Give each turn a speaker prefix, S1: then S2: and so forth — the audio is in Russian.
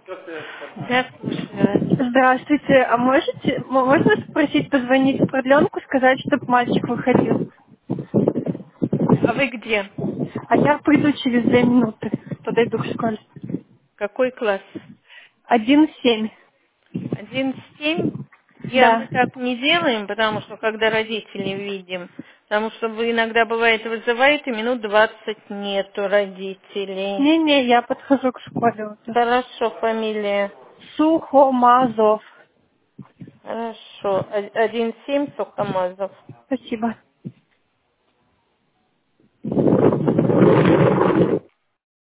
S1: Да, слушаю.
S2: Здравствуйте, а можно спросить позвонить в продленку, сказать, чтобы мальчик выходил?
S1: А вы где?
S2: А я приду через 2 минуты, подойду к школе.
S1: Какой класс?
S2: 1,7.
S1: 11-7? Мы
S2: Да.
S1: так не делаем, потому что когда родителей видим, потому что вы иногда бывает вызываете, минут 20 нету родителей.
S2: Не-не, я подхожу к школе уже.
S1: Хорошо, фамилия.
S2: Сухомазов.
S1: Хорошо. 1-7 Сухомазов.
S2: Спасибо.